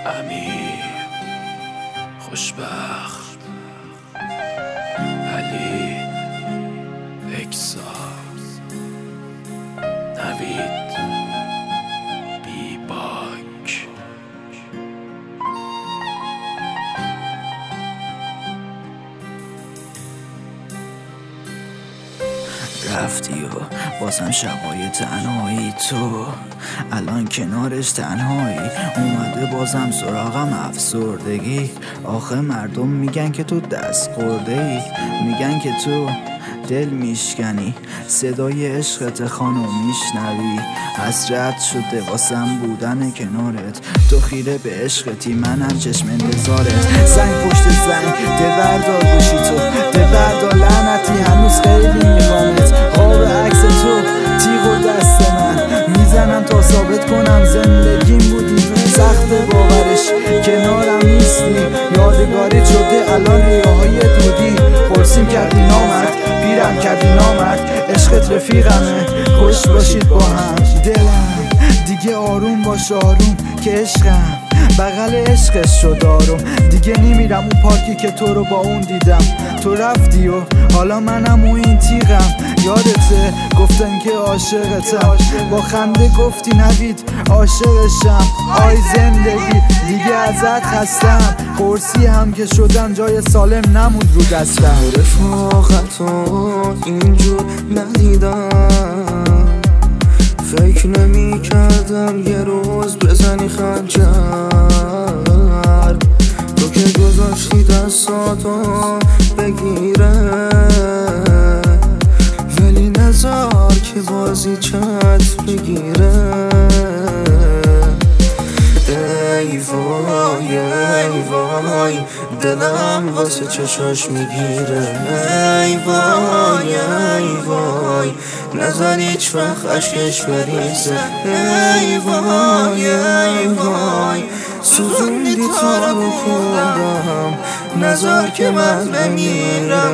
امیر خوشبخت علی اکسا نوید بی باک. رفتی و بازم شبای تنهایی تو الان کنارش تنهایی اومده بازم سراغم افسردگی. آخه مردم میگن که تو دست خورده ای، میگن که تو دل میشکنی، صدای عشقت خانم میشنوی. حسرت شده واسم بودن کنارت، تو خیره به عشقتی منم چشم انتظارت. زنگ پشت زنگ ده بردار گوشی تو، ده بردار لعنتی هنوز خیلی میخوامت. قاب عکس تو تیغ و دست من میزنم تا ثابت کنم زندگیم بودی. سخت باورش کنارم نیستی، یادگاری شده الان ریاهای دودی. پرسیم کردی نامرد، پیرم کردی نامرد، عشقت رفیقمه خوش باشید با هم. دلم دیگه آروم باش آروم که عشقم بغل عشقش شد آروم. دیگه نمیرم اون پارکی که تو رو با اون دیدم. تو رفتی و حالا منم و این تیغم. یادته گفتن که عاشقتم، با خنده گفتی نوید عاشقشم. آی زندگی دیگه ازت هستم، قرصی هم که شدن جای سالم نمود رو دستم. رفاقتو اینجور ندیدم، فکر نمی کردم یه روز بزنی خنجر. تو که گذاشتی دستاتو بگیره، ولی نذار که بازی چت بگیره. ای وای ای وای دلم واسه چشاش میگیره. ای وای ای وای نظر هیچ وقت عشقش بریزه. ای وای ای وای سوزوندی تا رو خودم، نظر که من بمیرم.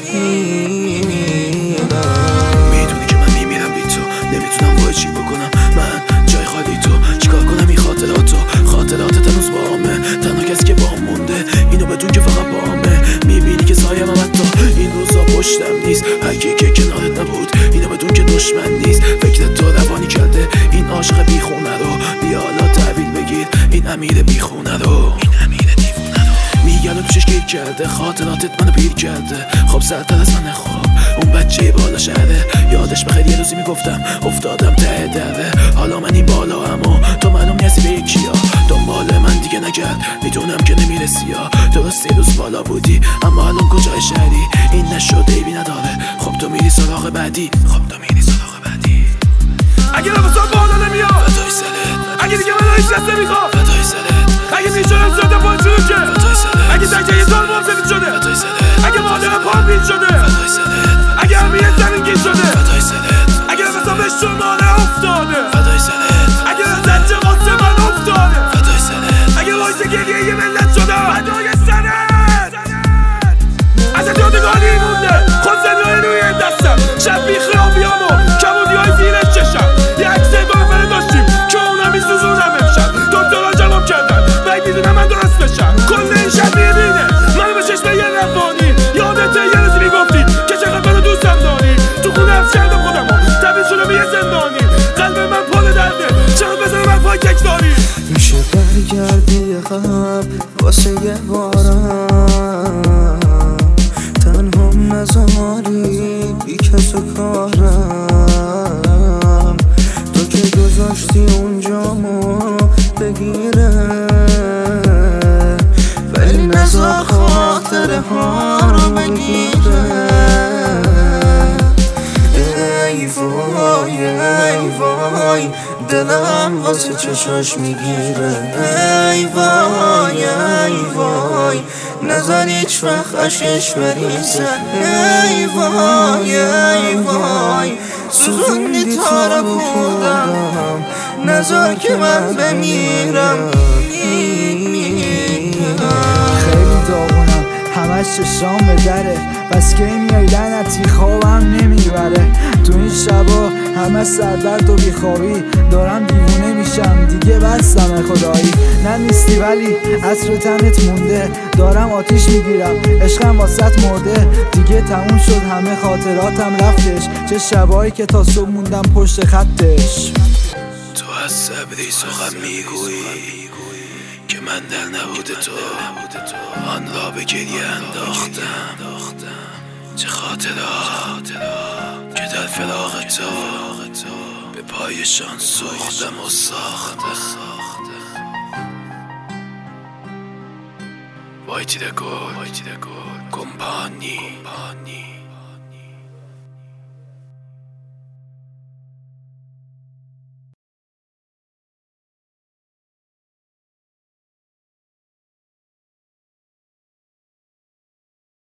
میدونی که من میمیرم بی تو، نمیتونم وای چی بکنم من جای خالی تو. چیکار کنم این خاطراتت هنوز بامه، تنها کسی که بام مونده اینو بدون که فقط بامه. میبینی که سایه من حتی این روزا پشتم نیست، هرکی که کنارت نبود اینو بدون که دشمن نیست. فکرت تو روانی کرده این عاشق بیخونه رو، بیا حالا تحویل بگیر این امیر بیخونه رو. میگن توشش گیر کرده، خاطراتت منو پیر کرده. خب سرتر از من خواب اون بچه بالا شهره، یادش بخیر یه روزی میگفتم افتادم ته دره. حالا من این بالا اما تو معلوم نیستی به یکیا، دنبال من دیگه نگرد میدونم که نمیرسی. یا درست یه روز بالا بودی اما الان کجای شهری؟ این نشده ایبی نداره، خب تو میری سراغ بعدی. اگه نفسان بالا نمیاد فدای سرت، اگه دیگه من هیچ دست نمیخوام فدای سرت، اگه میشونم صورت پان شروع که فدای سرت، اگه تکه یه سال مام سفید شده، فدای سرت، اگه مادر پام بیل شده، فدای سرت، اگه همیه زمینگیر شده، فدای سرت، اگه نفسان به شماره افتاده، فدای سرت، اگه زنجه واسه من افتاده، فدای سرت، اگه وایس گریه یه ملت شدم، فدای سرت. ازت یادگاری مونده خود زنهای روی دستم، شب بیخیابیامو کمودیهای زیر چشم. یه عکس گافره داشتیم که اونم میسوزونم امشب. دکترها جواب کردن باید میدونم من درست بشم. کل این شب میبینه منو به چشم یه روانی. یادته یه روزی میگفتی که چقدر منو دوستم داری. تو خونه حفظ کردم خودمو تبدیل شدم یه زندانی. قلب من پر درده چقدر بزنه من پای کک داری. میشه برگردی یه قبل واسه یه بارم، تنهام نزاری بی کس و کارم. تو که گذاشتی اونجامو بگیره، ولی نزار خاطره ها رو بگیره. ای وای ای وای دلم واسه چشاش میگیره. ای وای ای وای نظر هیچ وقت عشقش بریزه. ای وای ای وای سوزوندی تا رو خودم، نظر که من بمیرم. خیلی داغونم همش چشام به دره، بس که میای لعنتی خوابم نمیبره. تو این شبا همه سردرد و بیخوابی، دارم دیوونه میشم دیگه بستم خدایی. نه نیستی ولی عطر تنت مونده، دارم آتیش میگیرم عشقم واسط مرده. دیگه تموم شد همه خاطراتم رفتش، چه شبایی که تا صبح موندم پشت خطش. تو از صبری سخن میگویی که من در نبود تو آن را به گریه انداختم. چه خاطرات که در فراق تو به پایشان سوختم و ساختم. Vai ti da gol, compagni.